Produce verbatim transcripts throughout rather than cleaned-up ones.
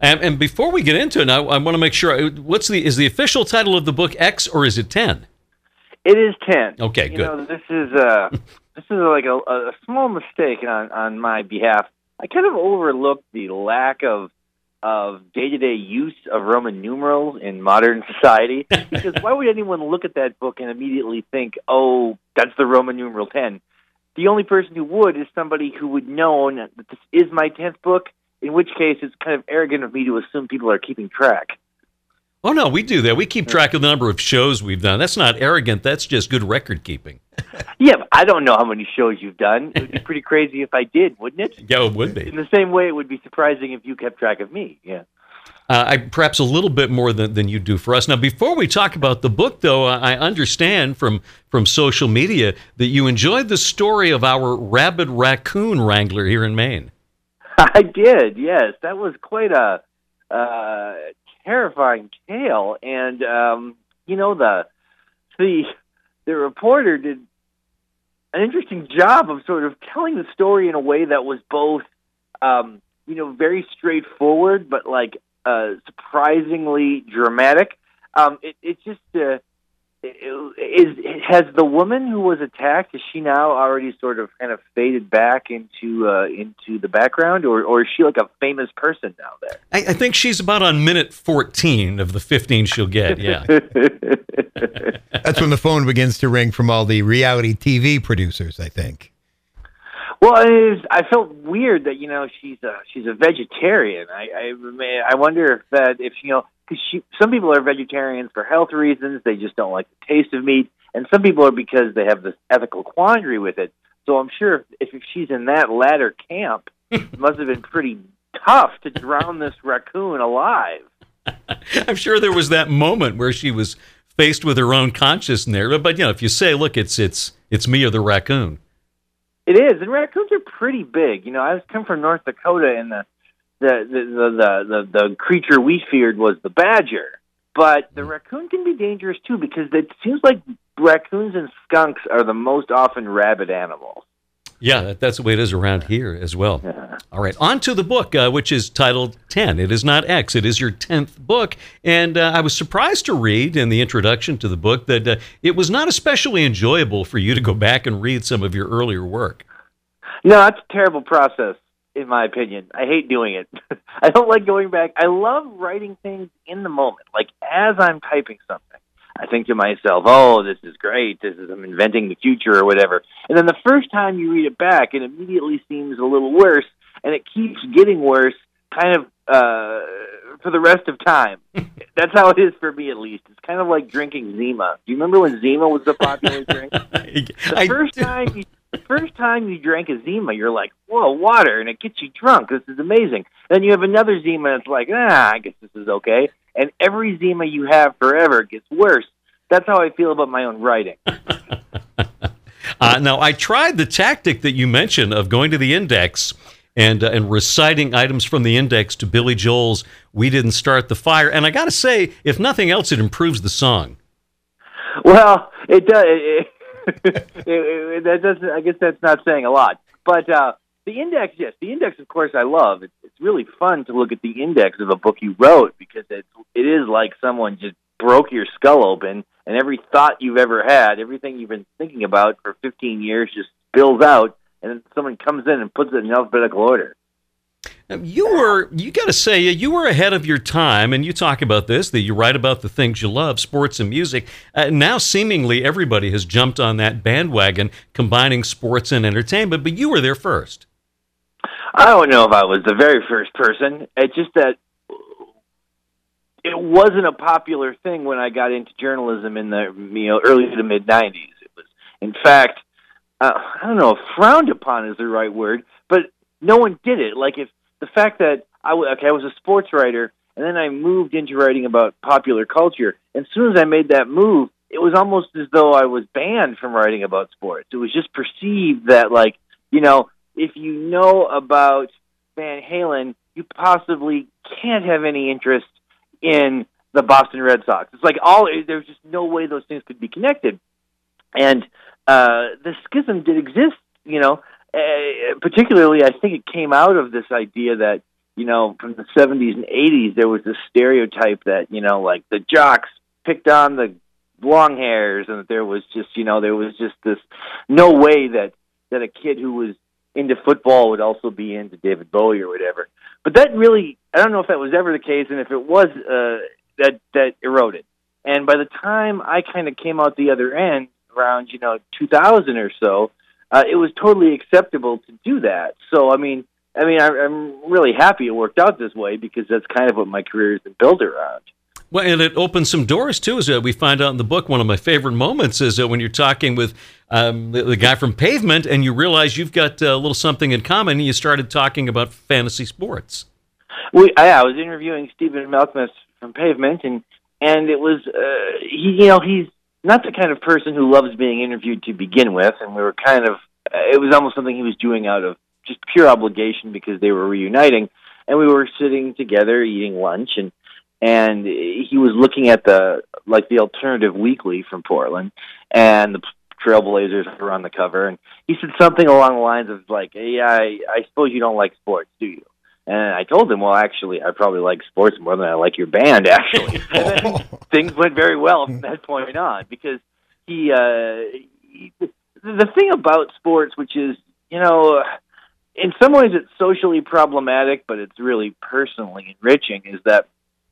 And, and before we get into it, I, I want to make sure. What's the is the official title of the book X or is it ten? It is ten. Okay, you good. Know, this is uh, this is like a, a small mistake on on my behalf. I kind of overlooked the lack of of day-to-day use of Roman numerals in modern society. Because why would anyone look at that book and immediately think, "Oh, that's the Roman numeral ten"? The only person who would is somebody who would know that this is my tenth book. In which case, it's kind of arrogant of me to assume people are keeping track. Oh, no, we do that. We keep track of the number of shows we've done. That's not arrogant. That's just good record keeping. Yeah, but I don't know how many shows you've done. It would be pretty crazy if I did, wouldn't it? Yeah, it would be. In the same way, it would be surprising if you kept track of me. Yeah. Uh, I, perhaps a little bit more than, than you do for us. Now, before we talk about the book, though, I understand from, from social media that you enjoyed the story of our rabid raccoon wrangler here in Maine. I did, yes. That was quite a uh, terrifying tale, and um, you know the the the reporter did an interesting job of sort of telling the story in a way that was both um, you know very straightforward, but like uh, surprisingly dramatic. Um, it, it just uh, is has the woman who was attacked, is she now already sort of kind of faded back into uh, into the background, or or is she like a famous person now there? I, I think she's about on minute fourteen of the fifteen she'll get. Yeah. That's when the phone begins to ring from all the reality T V producers, I think. Well, it is, I felt weird that you know she's a she's a vegetarian. I I, I wonder if that if you know. Because some people are vegetarians for health reasons, they just don't like the taste of meat, and some people are because they have this ethical quandary with it. So I'm sure if, if she's in that latter camp, it must have been pretty tough to drown this raccoon alive. I'm sure there was that moment where she was faced with her own conscience in there. But you know, if you say, "Look, it's it's it's me or the raccoon," it is. And raccoons are pretty big. You know, I come from North Dakota, and the The, the the the the creature we feared was the badger, but the raccoon can be dangerous too because it seems like raccoons and skunks are the most often rabid animals. Yeah, that, that's the way it is around here as well. Yeah. All right, on to the book, uh, which is titled ten. It is not X. It is your tenth book, and uh, I was surprised to read in the introduction to the book that uh, it was not especially enjoyable for you to go back and read some of your earlier work. No, that's a terrible process. In my opinion, I hate doing it. I don't like going back. I love writing things in the moment. Like as I'm typing something, I think to myself, "Oh, this is great. This is I'm inventing the future or whatever." And then the first time you read it back, it immediately seems a little worse, and it keeps getting worse, kind of uh, for the rest of time. That's how it is for me, at least. It's kind of like drinking Zima. Do you remember when Zima was a popular drink? The I first do. time you The first time you drank a Zima, you're like, "Whoa, water," and it gets you drunk. This is amazing. Then you have another Zima, and it's like, ah, I guess this is okay. And every Zima you have forever gets worse. That's how I feel about my own writing. uh, now, I tried the tactic that you mentioned of going to the index and uh, and reciting items from the index to Billy Joel's "We Didn't Start the Fire," and I got to say, if nothing else, it improves the song. Well, it does. It, it, it, that doesn't. I guess that's not saying a lot. But uh, the index, yes, the index, of course, I love. It's, it's really fun to look at the index of a book you wrote because it's it is like someone just broke your skull open, and every thought you've ever had, everything you've been thinking about for fifteen years, just spills out, and then someone comes in and puts it in alphabetical order. You were, you got to say, you were ahead of your time, and you talk about this, that you write about the things you love, sports and music. Uh, now, seemingly, everybody has jumped on that bandwagon, combining sports and entertainment, but you were there first. I don't know if I was the very first person. It's just that it wasn't a popular thing when I got into journalism in the you know early to mid nineties. It was, in fact, uh, I don't know if frowned upon is the right word, but no one did it. Like if the fact that I w- okay, I was a sports writer, and then I moved into writing about popular culture. And as soon as I made that move, it was almost as though I was banned from writing about sports. It was just perceived that, like, you know, if you know about Van Halen, you possibly can't have any interest in the Boston Red Sox. It's like all there's just no way those things could be connected. And uh, the schism did exist, you know. Uh, particularly, I think it came out of this idea that you know, from the seventies and eighties, there was this stereotype that, you know, like the jocks picked on the long hairs, and that there was just, you know, there was just this no way that, that a kid who was into football would also be into David Bowie or whatever. But that really, I don't know if that was ever the case, and if it was, uh, that, that eroded. And by the time I kind of came out the other end, around, you know, two thousand or so, uh, it was totally acceptable to do that. So, I mean, I mean, I, I'm really happy it worked out this way, because that's kind of what my career has been built around. Well, and it opens some doors, too, as uh, we find out in the book. One of my favorite moments is uh, when you're talking with um, the, the guy from Pavement, and you realize you've got uh, a little something in common, and you started talking about fantasy sports. We, I, I was interviewing Stephen Malcolmus from Pavement, and, and it was, uh, he, you know, he's not the kind of person who loves being interviewed to begin with, and we were kind of, uh, it was almost something he was doing out of just pure obligation because they were reuniting, and we were sitting together eating lunch, and and he was looking at the, like, the Alternative Weekly from Portland, and the Trailblazers were on the cover, and he said something along the lines of, like, yeah, I, I suppose you don't like sports, do you? And I told him, well, actually, I probably like sports more than I like your band, actually. And then things went very well from that point on, because he, uh, he, the thing about sports, which is, you know, in some ways it's socially problematic, but it's really personally enriching, is that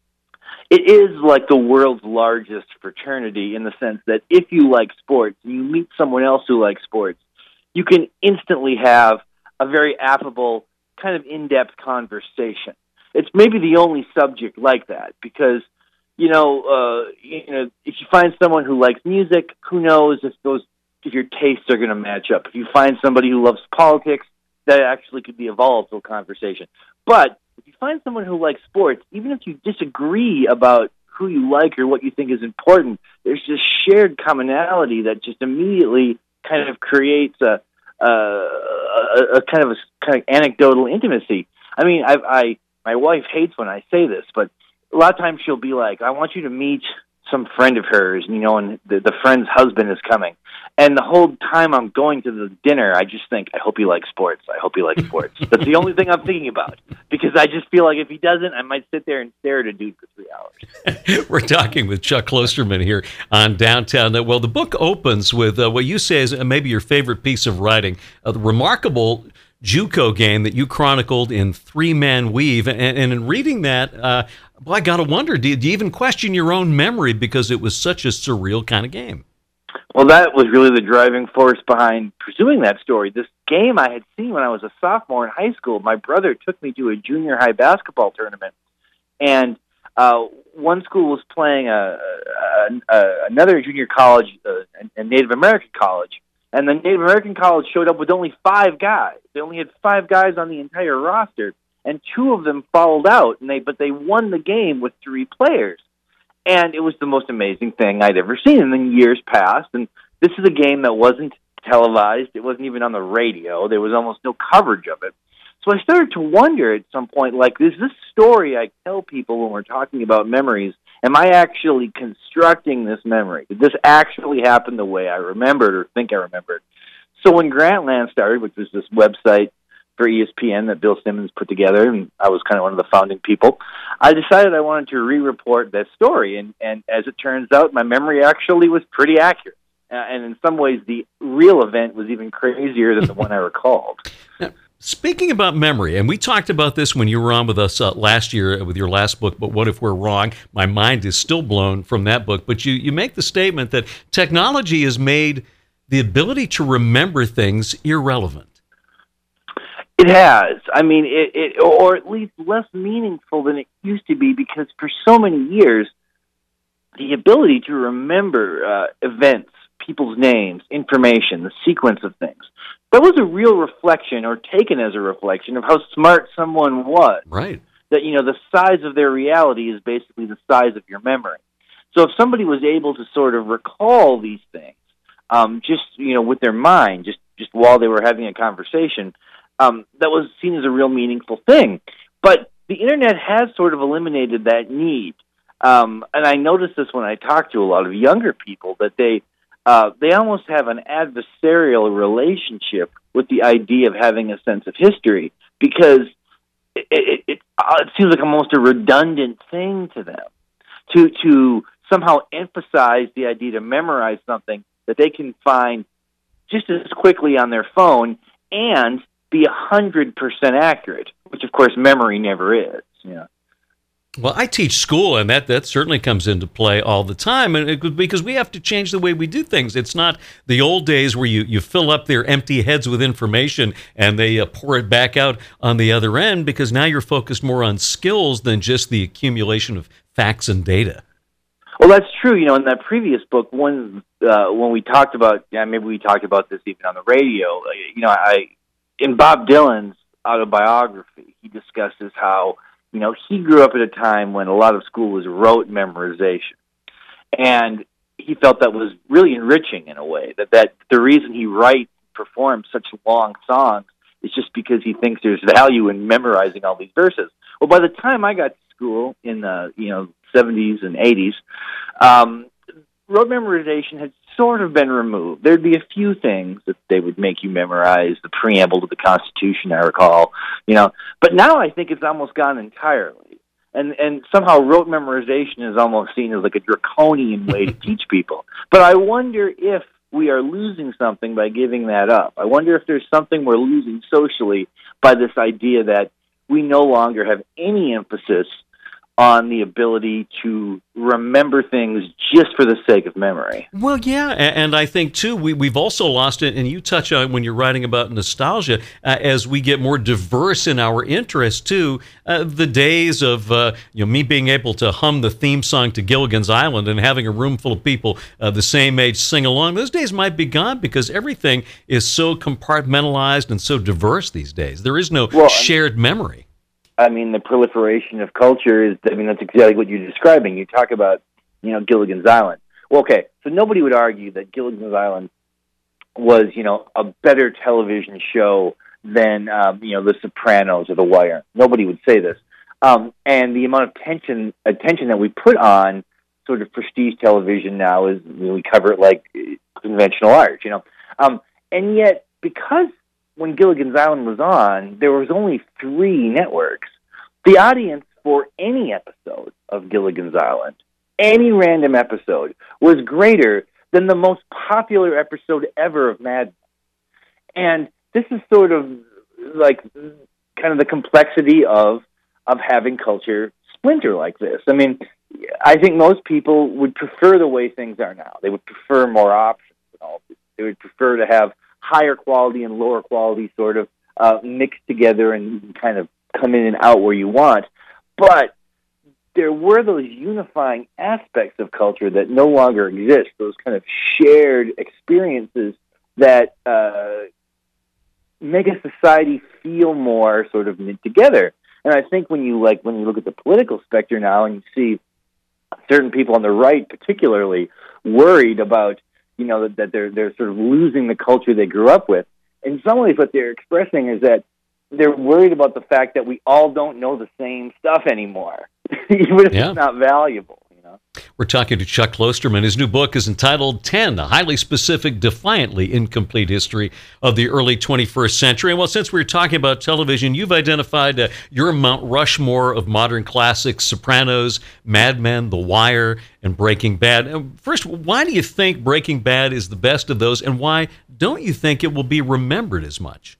it is like the world's largest fraternity, in the sense that if you like sports and you meet someone else who likes sports, you can instantly have a very affable, kind of in-depth conversation. It's maybe the only subject like that, because, you know, uh, you know, if you find someone who likes music, who knows if those, if your tastes are going to match up. If you find somebody who loves politics, that actually could be a volatile conversation. But if you find someone who likes sports, even if you disagree about who you like or what you think is important, there's this shared commonality that just immediately kind of creates a, a, a, a kind of a kind of anecdotal intimacy. I mean, I, I my wife hates when I say this, but a lot of times she'll be like, "I want you to meet some friend of hers," you know, and the, the friend's husband is coming. And the whole time I'm going to the dinner, I just think, I hope he likes sports. I hope he likes sports. That's the only thing I'm thinking about, because I just feel like if he doesn't, I might sit there and stare at a dude for three hours. We're talking with Chuck Klosterman here on Downtown. Well, the book opens with uh, what you say is maybe your favorite piece of writing, uh, the remarkable JUCO game that you chronicled in Three Man Weave. And, and in reading that, uh, well, I got to wonder, do you, do you even question your own memory, because it was such a surreal kind of game? Well, that was really the driving force behind pursuing that story. This game I had seen when I was a sophomore in high school. My brother took me to a junior high basketball tournament, and uh, one school was playing a, a, a another junior college, a, a Native American college, and the Native American college showed up with only five guys. They only had five guys on the entire roster, and two of them fouled out, and they but they won the game with three players. And it was the most amazing thing I'd ever seen. And then years passed, and this is a game that wasn't televised. It wasn't even on the radio. There was almost no coverage of it. So I started to wonder at some point, like, is this story I tell people when we're talking about memories, am I actually constructing this memory? Did this actually happen the way I remembered or think I remembered? So when Grantland started, which was this website for E S P N that Bill Simmons put together, and I was kind of one of the founding people, I decided I wanted to re-report that story, and, and as it turns out, my memory actually was pretty accurate. Uh, and in some ways, the real event was even crazier than the one I recalled. Now, speaking about memory, and we talked about this when you were on with us uh, last year with your last book, But What If We're Wrong? My mind is still blown from that book, but you, you make the statement that technology has made the ability to remember things irrelevant. It has. I mean, it, it, or at least less meaningful than it used to be, because for so many years, the ability to remember uh, events, people's names, information, the sequence of things, that was a real reflection, or taken as a reflection, of how smart someone was. Right. That, you know, the size of their reality is basically the size of your memory. So if somebody was able to sort of recall these things, um, just, you know, with their mind, just, just while they were having a conversation, Um, that was seen as a real meaningful thing. But the Internet has sort of eliminated that need. Um, and I noticed this when I talk to a lot of younger people, that they uh, they almost have an adversarial relationship with the idea of having a sense of history, because it, it, it, uh, it seems like almost a redundant thing to them to to somehow emphasize the idea to memorize something that they can find just as quickly on their phone and be a hundred percent accurate, which of course memory never is. Yeah. Well, I teach school, and that, that certainly comes into play all the time, and it, because we have to change the way we do things. It's not the old days where you, you fill up their empty heads with information and they uh, pour it back out on the other end, because now you're focused more on skills than just the accumulation of facts and data. Well, that's true. You know, in that previous book, when uh, when we talked about, yeah, maybe we talked about this even on the radio. You know, I in Bob Dylan's autobiography, he discusses how, you know, he grew up at a time when a lot of school was rote memorization, and he felt that was really enriching in a way. That that the reason he writes, performs such long songs is just because he thinks there's value in memorizing all these verses. Well, by the time I got to school in the you know seventies and eighties, um, rote memorization had sort of been removed. There'd be a few things that they would make you memorize, the preamble to the Constitution, I recall, you know. But now I think it's almost gone entirely. And and somehow rote memorization is almost seen as like a draconian way to teach people. But I wonder if we are losing something by giving that up. I wonder if there's something we're losing socially by this idea that we no longer have any emphasis on the ability to remember things just for the sake of memory. Well, yeah, and I think, too, we, we've also lost it, and you touch on when you're writing about nostalgia, uh, as we get more diverse in our interests, too, uh, the days of uh, you know me being able to hum the theme song to Gilligan's Island and having a room full of people uh, the same age sing along, those days might be gone because everything is so compartmentalized and so diverse these days. There is no well, shared memory. I mean, the proliferation of culture is, I mean, that's exactly what you're describing. You talk about, you know, Gilligan's Island. Well, okay, so nobody would argue that Gilligan's Island was, you know, a better television show than, um, you know, The Sopranos or The Wire. Nobody would say this. Um, and the amount of tension, attention that we put on sort of prestige television now is, you know, we cover it like conventional art, you know. Um, and yet, because when Gilligan's Island was on, there was only three networks. The audience for any episode of Gilligan's Island, any random episode, was greater than the most popular episode ever of Mad Men. And this is sort of like kind of the complexity of of having culture splinter like this. I mean, I think most people would prefer the way things are now. They would prefer more options and all. They would prefer to have higher quality and lower quality sort of uh, mixed together and kind of come in and out where you want. But there were those unifying aspects of culture that no longer exist, those kind of shared experiences that uh, make a society feel more sort of knit together. And I think when you like when you look at the political spectrum now and you see certain people on the right particularly worried about, you know, that, that they're they're sort of losing the culture they grew up with. In some ways, what they're expressing is that they're worried about the fact that we all don't know the same stuff anymore, even if yeah. it's not valuable. You know, we're talking to Chuck Klosterman. His new book is entitled ten, A Highly Specific, Defiantly Incomplete History of the Early twenty-first Century. And well, since we're talking about television, you've identified uh, your Mount Rushmore of modern classics: Sopranos, Mad Men, The Wire, and Breaking Bad. First, why do you think Breaking Bad is the best of those, and why don't you think it will be remembered as much?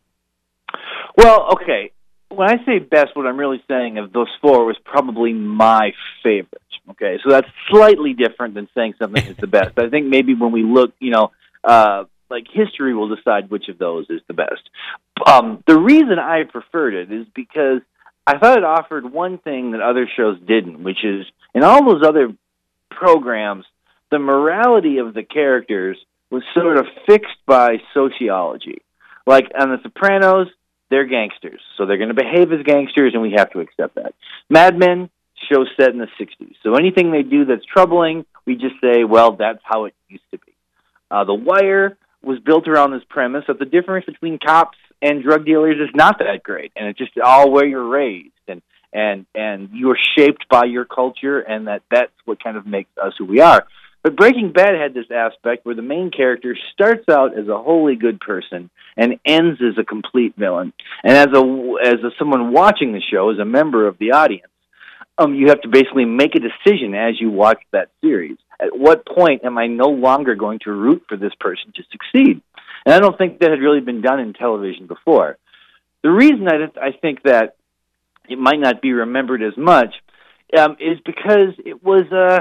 Well, okay, when I say best, what I'm really saying of those four was probably my favorite. Okay, so that's slightly different than saying something is the best. I think maybe when we look, you know, uh, like history will decide which of those is the best. Um, the reason I preferred it is because I thought it offered one thing that other shows didn't, which is in all those other programs, the morality of the characters was sort of fixed by sociology. Like on The Sopranos, they're gangsters, so they're going to behave as gangsters, and we have to accept that. Mad Men, show set in the sixties, so anything they do that's troubling, we just say, well, that's how it used to be. Uh, The Wire was built around this premise that the difference between cops and drug dealers is not that great, and it's just all where you're raised, and and and you're shaped by your culture, and that that's what kind of makes us who we are. But Breaking Bad had this aspect where the main character starts out as a wholly good person and ends as a complete villain. And as a as a, someone watching the show, as a member of the audience, um, you have to basically make a decision as you watch that series. At what point am I no longer going to root for this person to succeed? And I don't think that had really been done in television before. The reason I, I think that it might not be remembered as much um, is because it was, uh,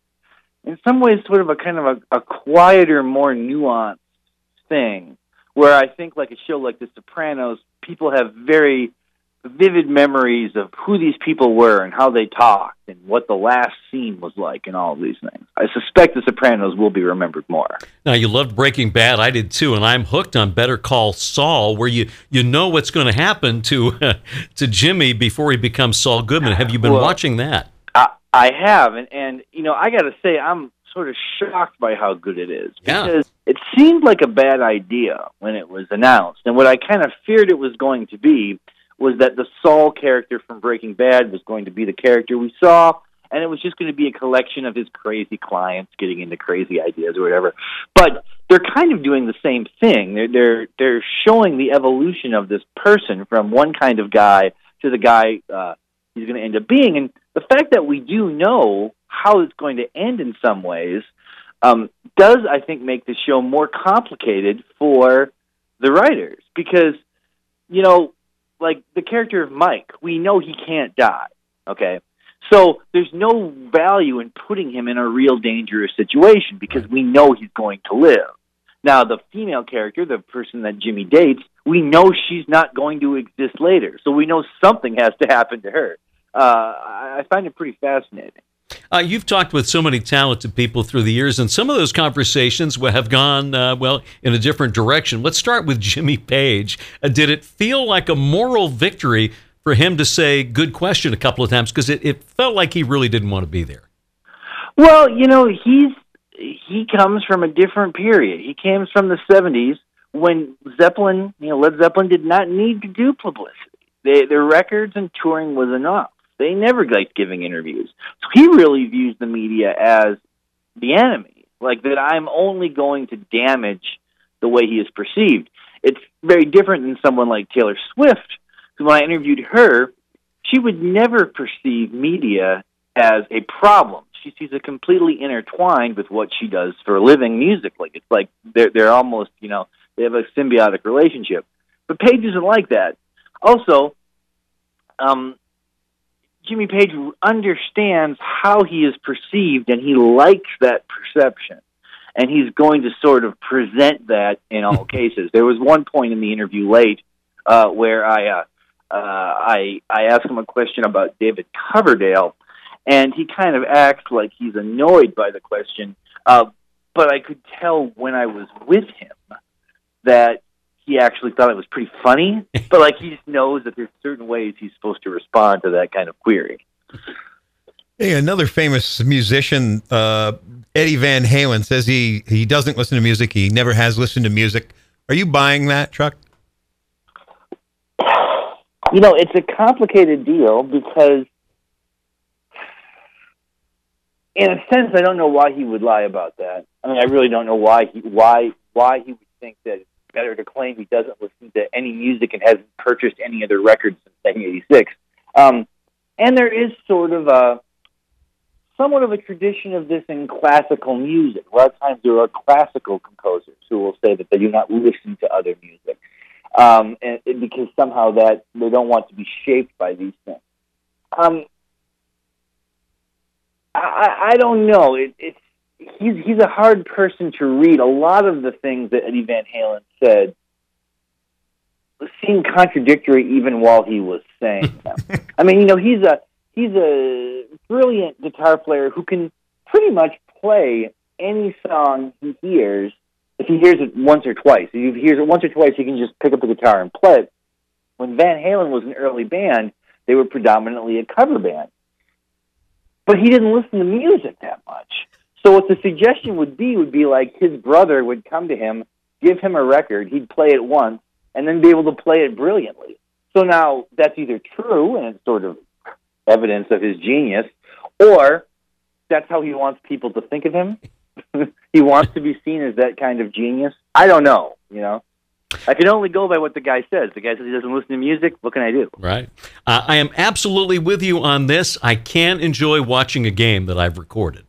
in some ways, sort of a kind of a, a quieter, more nuanced thing, where I think like a show like The Sopranos, people have very vivid memories of who these people were and how they talked and what the last scene was like and all of these things. I suspect The Sopranos will be remembered more. Now, you loved Breaking Bad. I did too, and I'm hooked on Better Call Saul, where you, you know what's going to happen to uh, to Jimmy before he becomes Saul Goodman. Have you been well, watching that? I, I have, and, and you know, I got to say, I'm sort of shocked by how good it is, because yeah. it seemed like a bad idea when it was announced, and what I kind of feared it was going to be was that the Saul character from Breaking Bad was going to be the character we saw, and it was just going to be a collection of his crazy clients getting into crazy ideas or whatever. But they're kind of doing the same thing. They're they're they're showing the evolution of this person from one kind of guy to the guy uh, he's going to end up being. And the fact that we do know how it's going to end in some ways um, does, I think, make the show more complicated for the writers, because, you know, like the character of Mike, we know he can't die, okay? So there's no value in putting him in a real dangerous situation because we know he's going to live. Now, the female character, the person that Jimmy dates, we know she's not going to exist later. So we know something has to happen to her. Uh, I find it pretty fascinating. Uh, you've talked with so many talented people through the years, and some of those conversations have gone, uh, well, in a different direction. Let's start with Jimmy Page. Uh, did it feel like a moral victory for him to say good question a couple of times? Because it, it felt like he really didn't want to be there. Well, you know, he's he comes from a different period. He came from the seventies when Zeppelin, you know, Led Zeppelin did not need to do publicity. They, their records and touring was enough. They never liked giving interviews. So he really views the media as the enemy, like that I'm only going to damage the way he is perceived. It's very different than someone like Taylor Swift, because when I interviewed her, she would never perceive media as a problem. She sees it completely intertwined with what she does for a living musically. It's like they're, they're almost, you know, they have a symbiotic relationship. But Page isn't like that. Also, um, Jimmy Page understands how he is perceived, and he likes that perception. And he's going to sort of present that in all cases. There was one point in the interview late uh, where I, uh, uh, I I asked him a question about David Coverdale, and he kind of acts like he's annoyed by the question. Uh, but I could tell when I was with him that he actually thought it was pretty funny, but like he just knows that there's certain ways he's supposed to respond to that kind of query. Hey, another famous musician, uh, Eddie Van Halen, says he, he doesn't listen to music. He never has listened to music. Are you buying that, Chuck? You know, it's a complicated deal because, in a sense, I don't know why he would lie about that. I mean, I really don't know why he why why he would think that it's better to claim he doesn't listen to any music and hasn't purchased any other records since nineteen eighty-six. Um, and there is sort of a somewhat of a tradition of this in classical music. A lot of times there are classical composers who will say that they do not listen to other music um, and, and because somehow that they don't want to be shaped by these things. Um, I, I don't know. It, it's he's he's a hard person to read. A lot of the things that Eddie Van Halen said seemed contradictory even while he was saying them. I mean, you know, he's a he's a brilliant guitar player who can pretty much play any song he hears. If he hears it once or twice, if he hears it once or twice, he can just pick up the guitar and play it. When Van Halen was an early band, they were predominantly a cover band. But he didn't listen to music that much. So what the suggestion would be would be like his brother would come to him, give him a record, he'd play it once, and then be able to play it brilliantly. So now that's either true, and it's sort of evidence of his genius, or that's how he wants people to think of him. he wants to be seen as that kind of genius. I don't know, you know. I can only go by what the guy says. The guy says he doesn't listen to music. What can I do? Right. Uh, I am absolutely with you on this. I can't enjoy watching a game that I've recorded.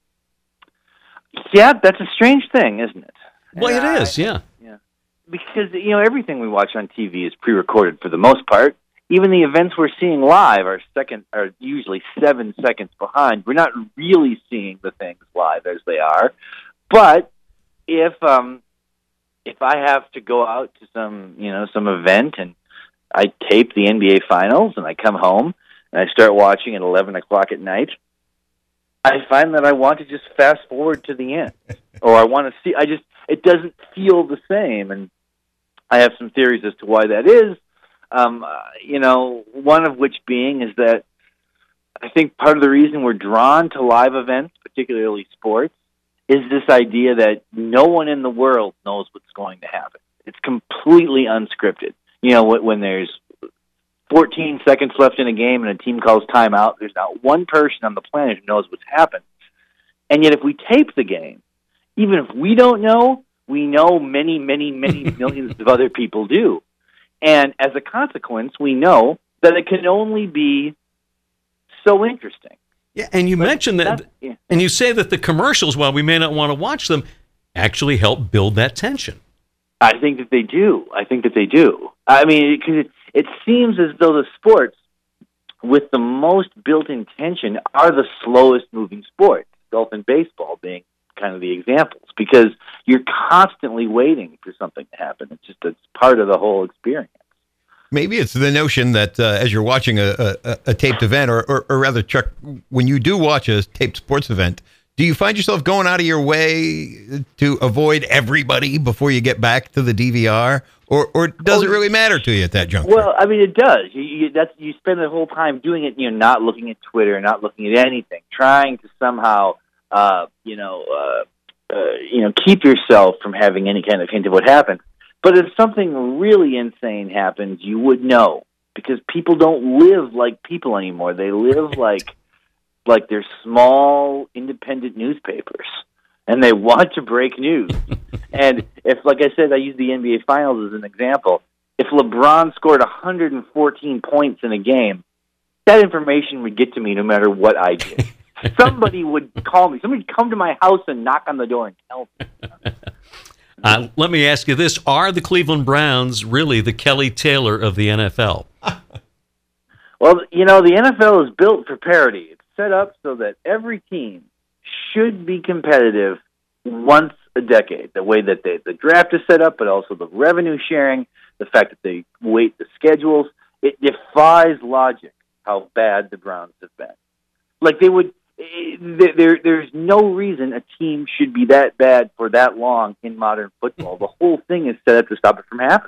Yeah, that's a strange thing, isn't it? Well, And it I- is, yeah. Yeah. Because, you know, everything we watch on T V is pre-recorded for the most part. Even the events we're seeing live are second are usually seven seconds behind. We're not really seeing the things live as they are. But if um if I have to go out to some, you know, some event and I tape the N B A Finals and I come home and I start watching at eleven o'clock at night, I find that I want to just fast forward to the end. Or I want to see, I just, it doesn't feel the same. And I have some theories as to why that is. Um, uh, you know, one of which being is that I think part of the reason we're drawn to live events, particularly sports, is this idea that no one in the world knows what's going to happen. It's completely unscripted. You know, when there's fourteen seconds left in a game and a team calls timeout, there's not one person on the planet who knows what's happened. And yet if we tape the game, even if we don't know, we know many, many, many millions of other people do. And as a consequence, we know that it can only be so interesting. Yeah, and you But mentioned that, that's- yeah. and you say that the commercials, while we may not want to watch them, actually help build that tension. I think that they do. I think that they do. I mean, because it, it seems as though the sports with the most built-in tension are the slowest moving sports, golf and baseball being kind of the examples, because you're constantly waiting for something to happen. It's just it's part of the whole experience. Maybe it's the notion that uh, as you're watching a, a, a taped event, or, or, or rather, Chuck, when you do watch a taped sports event, do you find yourself going out of your way to avoid everybody before you get back to the D V R? Or, or does Oh, it really matter to you at that juncture? Well, I mean, it does. You, you, that's, you spend the whole time doing it, you know, not looking at Twitter, not looking at anything, trying to somehow, uh, you know, uh, uh, you know, keep yourself from having any kind of hint of what happened. But if something really insane happens, you would know, because people don't live like people anymore. They live like like they're small, independent newspapers, and they want to break news. And if, like I said, I use the N B A Finals as an example, if LeBron scored one hundred fourteen points in a game, that information would get to me no matter what I did. Somebody would call me. Somebody would come to my house and knock on the door and tell me. Uh, let me ask you this. Are the Cleveland Browns really the Kelly Taylor of the N F L? Well, you know, the N F L is built for parity. It's set up so that every team should be competitive once a decade. The way that they, the draft is set up, but also the revenue sharing, the fact that they weight the schedules, it defies logic how bad the Browns have been. Like, they would... There, there's no reason a team should be that bad for that long in modern football. The whole thing is set up to stop it from happening.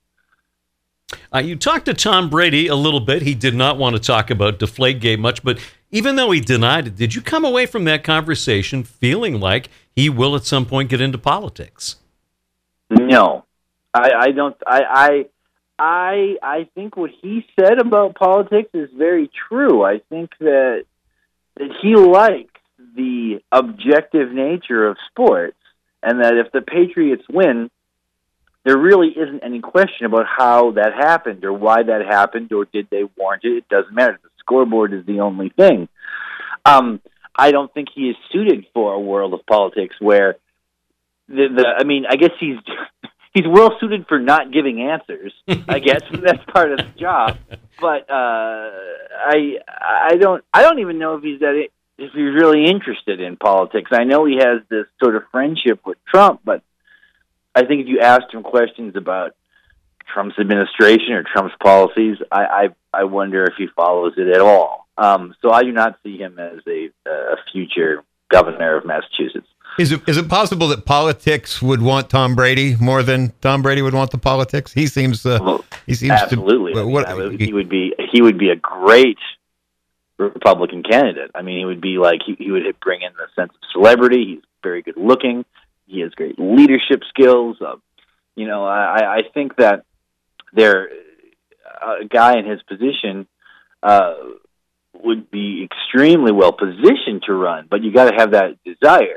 Uh, you talked to Tom Brady a little bit. He did not want to talk about Deflategate much, but even though he denied it, did you come away from that conversation feeling like he will at some point get into politics? No, I, I don't. I, I, I, I think what he said about politics is very true. I think that that he likes the objective nature of sports, and that if the Patriots win, there really isn't any question about how that happened or why that happened or did they warrant it. It doesn't matter. The scoreboard is the only thing. Um, I don't think he is suited for a world of politics where the, the I mean, I guess he's he's well suited for not giving answers. I guess that's part of the job. But uh, I I don't I don't even know if he's that if he's really interested in politics. I know he has this sort of friendship with Trump, but I think if you asked him questions about Trump's administration or Trump's policies, I I, I wonder if he follows it at all. Um, so I do not see him as a, a future governor of Massachusetts. Is it is it possible that politics would want Tom Brady more than Tom Brady would want the politics? He seems uh, Well, he seems absolutely. to. I mean, What, I would- he would be he would be a great Republican candidate. I mean, he would be like he, he would bring in the sense of celebrity. He's very good looking. He has great leadership skills. Uh, you know, I, I think that there a guy in his position uh, would be extremely well positioned to run, but you got to have that desire.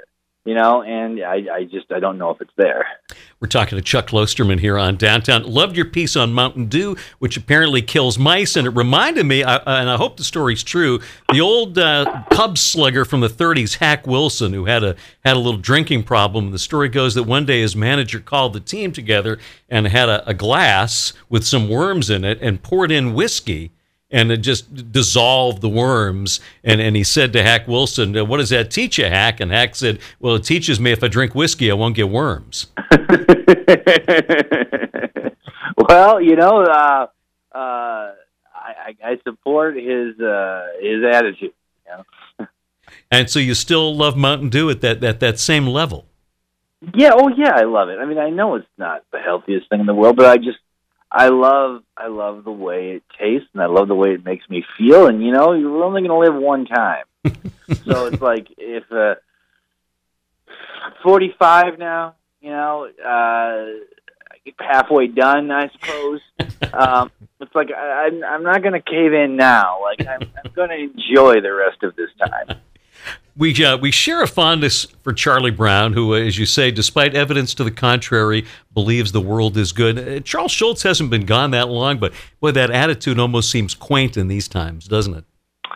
you know, and I, I just I don't know if it's there. We're talking to Chuck Klosterman here on Downtown. Loved your piece on Mountain Dew, which apparently kills mice, and it reminded me, I, and I hope the story's true, the old uh, Cubs slugger from the thirties, Hack Wilson, who had a had a little drinking problem. The story goes that one day his manager called the team together and had a, a glass with some worms in it and poured in whiskey, and it just dissolved the worms. And, and he said to Hack Wilson, "What does that teach you, Hack?" And Hack said, "Well, it teaches me if I drink whiskey, I won't get worms." Well, you know, uh, uh, I, I support his uh, his attitude. You know? And so you still love Mountain Dew at that, that, that same level? Yeah, oh yeah, I love it. I mean, I know it's not the healthiest thing in the world, but I just, I love, I love the way it tastes, and I love the way it makes me feel. And you know, you're only going to live one time, so it's like if uh, forty-five now, you know, uh, halfway done, I suppose. Um, it's like I, I'm, I'm not going to cave in now. Like I'm, I'm going to enjoy the rest of this time. We uh, we share a fondness for Charlie Brown, who, uh, as you say, despite evidence to the contrary, believes the world is good. Uh, Charles Schulz hasn't been gone that long, but boy, that attitude almost seems quaint in these times, doesn't it?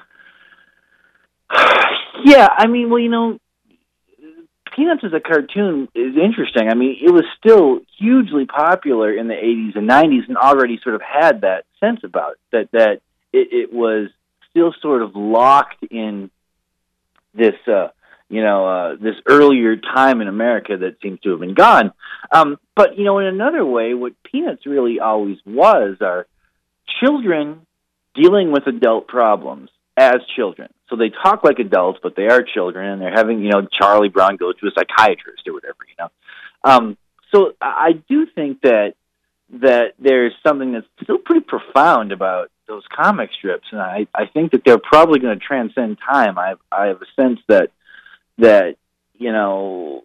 Yeah, I mean, well, you know, Peanuts as a cartoon is interesting. I mean, it was still hugely popular in the eighties and nineties, and already sort of had that sense about it, that that it, it was still sort of locked in this, uh, you know, uh, this earlier time in America that seems to have been gone. Um, but, you know, in another way, what Peanuts really always was are children dealing with adult problems as children. So they talk like adults, but they are children, and they're having, you know, Charlie Brown go to a psychiatrist or whatever, you know. Um, so I do think that that there's something that's still pretty profound about those comic strips, and I, I think that they're probably going to transcend time. I I have a sense that that you know,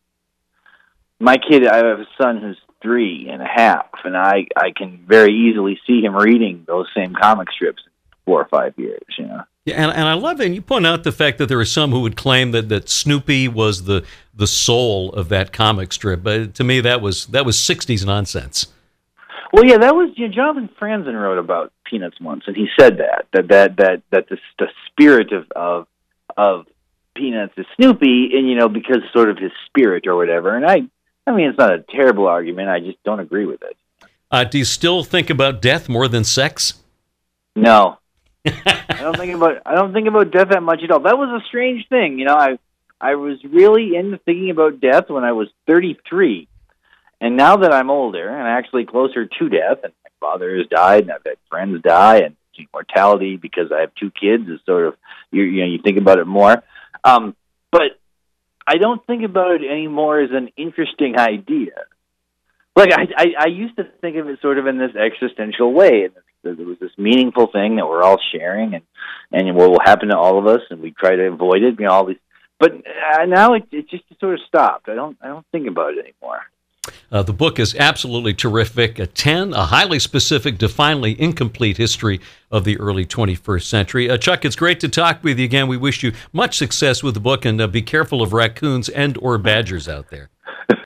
my kid, I have a son who's three and a half, and I I can very easily see him reading those same comic strips in four or five years, you know. Yeah, and, and I love it. And you point out the fact that there are some who would claim that, that Snoopy was the the soul of that comic strip. But to me, that was that was sixties nonsense. Well, yeah, that was, you know, Jonathan Franzen wrote about Peanuts once, and he said that that that that that the, the spirit of, of of Peanuts is Snoopy, and you know, because sort of his spirit or whatever. And I, I mean, it's not a terrible argument. I just don't agree with it. Uh, do you still think about death more than sex? No, I don't think about I don't think about death that much at all. That was a strange thing, you know. I I was really into thinking about death when I was thirty-three. And now that I'm older and actually closer to death, and my father has died, and I've had friends die, and mortality because I have two kids is sort of, you, you know, you think about it more. Um, but I don't think about it anymore as an interesting idea. Like I, I, I used to think of it sort of in this existential way, and there was this meaningful thing that we're all sharing, and and what will happen to all of us, and we try to avoid it. You know, all these, but uh, now it, it just sort of stopped. I don't, I don't think about it anymore. Uh, the book is absolutely terrific. A ten, a highly specific, definitely incomplete history of the early twenty-first century. Uh, Chuck, it's great to talk with you again. We wish you much success with the book, and uh, be careful of raccoons and or badgers out there.